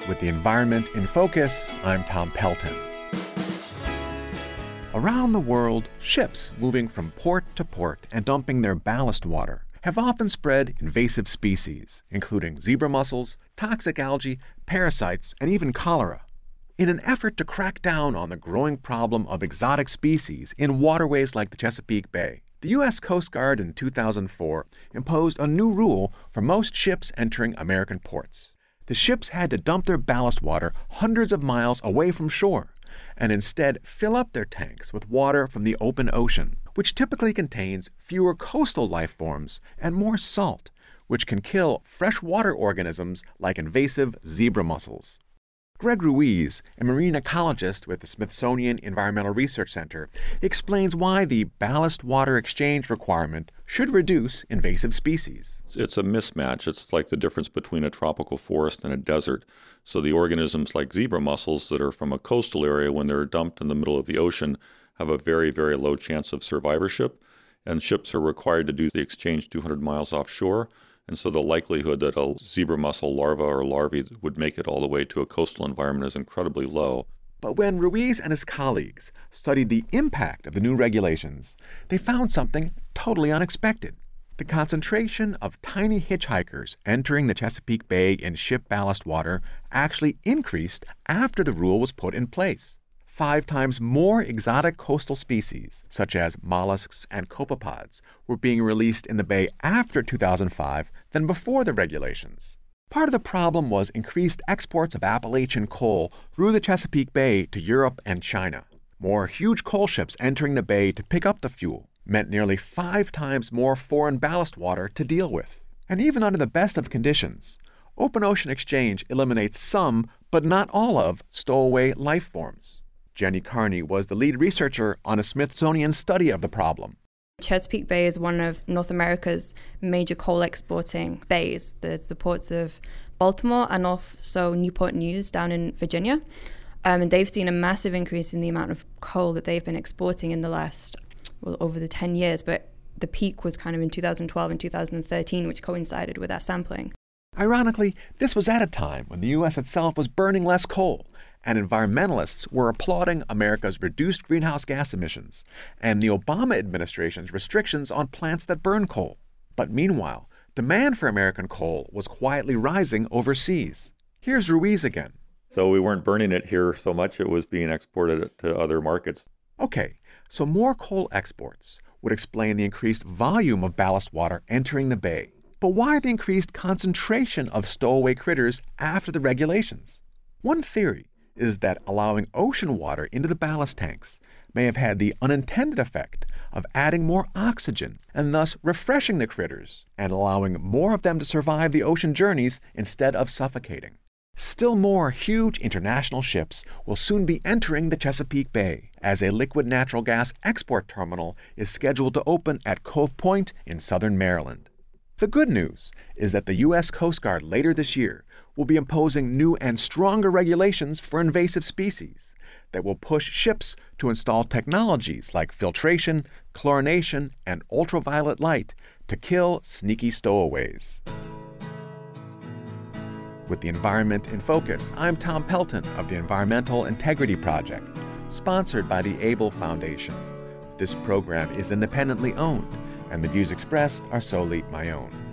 With the environment in focus, I'm Tom Pelton. Around the world, ships moving from port to port and dumping their ballast water have often spread invasive species, including zebra mussels, toxic algae, parasites, and even cholera. In an effort to crack down on the growing problem of exotic species in waterways like the Chesapeake Bay, the U.S. Coast Guard in 2004 imposed a new rule for most ships entering American ports. The ships had to dump their ballast water hundreds of miles away from shore and instead fill up their tanks with water from the open ocean, which typically contains fewer coastal life forms and more salt, which can kill freshwater organisms like invasive zebra mussels. Greg Ruiz, a marine ecologist with the Smithsonian Environmental Research Center, explains why the ballast water exchange requirement should reduce invasive species. It's a mismatch. It's like the difference between a tropical forest and a desert. So the organisms like zebra mussels that are from a coastal area, when they're dumped in the middle of the ocean, have a very, very low chance of survivorship. And ships are required to do the exchange 200 miles offshore. And so the likelihood that a zebra mussel larva or larvae would make it all the way to a coastal environment is incredibly low. But when Ruiz and his colleagues studied the impact of the new regulations, they found something totally unexpected. The concentration of tiny hitchhikers entering the Chesapeake Bay in ship ballast water actually increased after the rule was put in place. 5 times more exotic coastal species, such as mollusks and copepods, were being released in the bay after 2005 than before the regulations. Part of the problem was increased exports of Appalachian coal through the Chesapeake Bay to Europe and China. More huge coal ships entering the bay to pick up the fuel meant nearly 5 times more foreign ballast water to deal with. And even under the best of conditions, open ocean exchange eliminates some, but not all of, stowaway life forms. Jenny Carney was the lead researcher on a Smithsonian study of the problem. Chesapeake Bay is one of North America's major coal exporting bays. There's the ports of Baltimore and also Newport News down in Virginia. And they've seen a massive increase in the amount of coal that they've been exporting in the last, over the 10 years. But the peak was kind of in 2012 and 2013, which coincided with our sampling. Ironically, this was at a time when the U.S. itself was burning less coal, and environmentalists were applauding America's reduced greenhouse gas emissions and the Obama administration's restrictions on plants that burn coal. But meanwhile, demand for American coal was quietly rising overseas. Here's Ruiz again. So we weren't burning it here so much, it was being exported to other markets. Okay, so more coal exports would explain the increased volume of ballast water entering the bay. But why the increased concentration of stowaway critters after the regulations? One theory is that allowing ocean water into the ballast tanks may have had the unintended effect of adding more oxygen and thus refreshing the critters and allowing more of them to survive the ocean journeys instead of suffocating. Still more huge international ships will soon be entering the Chesapeake Bay as a liquid natural gas export terminal is scheduled to open at Cove Point in southern Maryland. The good news is that the U.S. Coast Guard later this year will be imposing new and stronger regulations for invasive species that will push ships to install technologies like filtration, chlorination, and ultraviolet light to kill sneaky stowaways. With the environment in focus, I'm Tom Pelton of the Environmental Integrity Project, sponsored by the Able Foundation. This program is independently owned, and the views expressed are solely my own.